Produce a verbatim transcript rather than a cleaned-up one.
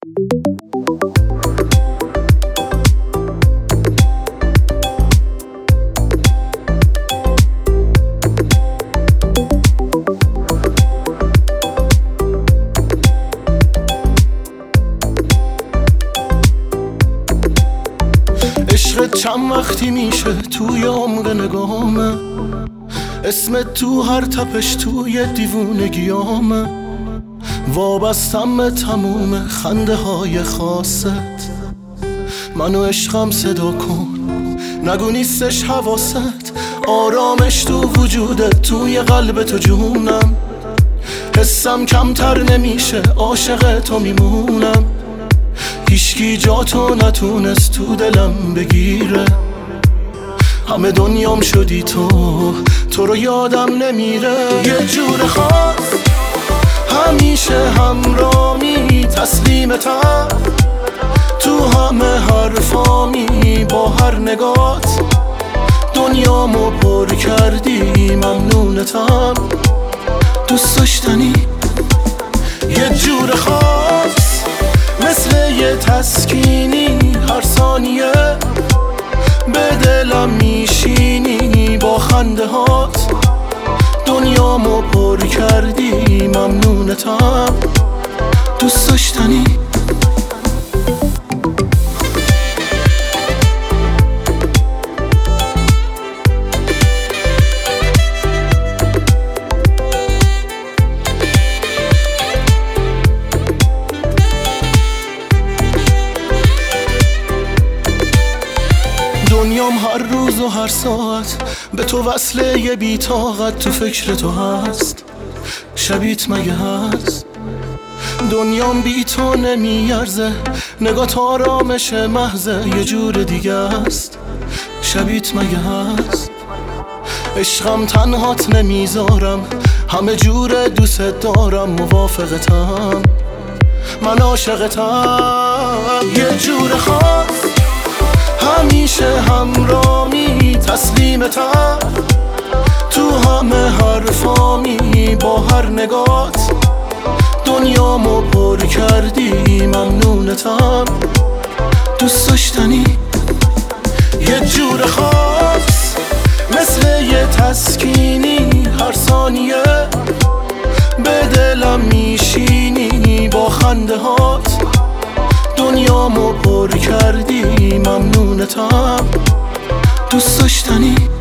عشقت چند وقتی میشه توی عمق نگامه، اسمت تو هر تپش توی دیوونگیامه، وابستم به تموم خنده های خاصت. منو عشقم صدا کن، نگو نیستش حواست، آرامش تو وجودت توی قلب تو جونم، حسم کمتر نمیشه عاشق تو میمونم، هیچکی جا تو نتونست تو دلم بگیره، همه دنیام شدی تو، تو رو یادم نمیره. یه جور خاص همیشه همرامی، تسلیمتم تو همه حرفامی، با هر نگات دنیامو پر کردی، ممنونتم دوست داشتنی. یه جور خاص مثل یه تسکینی، هر ثانیه به دلم میشینی، با خنده هات دنیامو پر کردی، ممنونتم دوست داشتنی. دنیام هر روز و هر ساعت به تو وصله، یه بی‌طاقت تو فکر تو هست، شبیت مگه هست؟ دنیام بی تو نمیارزه، نگات آرامش محضه، یه جور دیگه است، شبیت مگه هست؟ عشقم تنهات نمیذارم، همه جور دوست دارم، موافقتم من عاشقتم. یه جور خاص همیشه همرامی، تسلیمتم تو همه حرفامی، با هر نگات دنیامو پر کردی، ممنونتم دوست داشتنی. یه جور خاص مثل یه تسکینی، هر ثانیه به دلم میشینی، با خنده هات دنیامو پر کردی، ممنونتم دوست داشتنی.